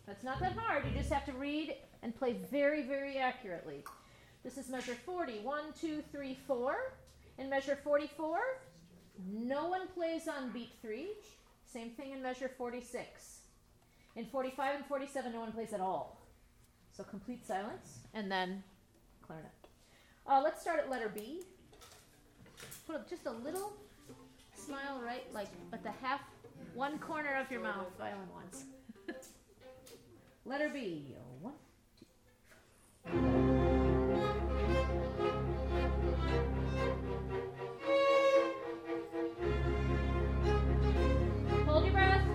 That's not that hard. You just have to read and play very, very accurately. This is measure 40. 1, 2, 3, 4. In measure 44, no one plays on beat 3. Same thing in measure 46. In 45 and 47, no one plays at all. So complete silence, and then clarinet. Let's start at letter B. Put up just a little smile, right, like at the one corner of your mouth, violin ones. Letter B. 1, 2. Hold your breath.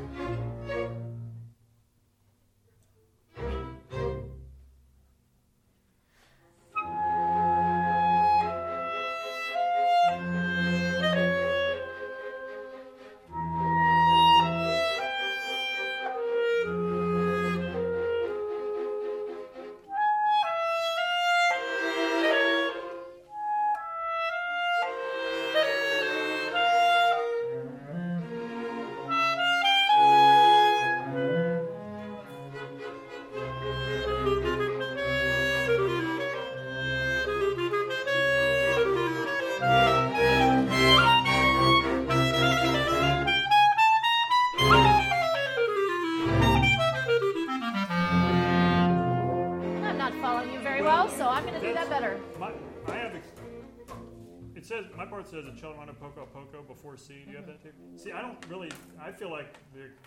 My part says a cello poco poco before C. Do you have that too? See, I don't really. I feel like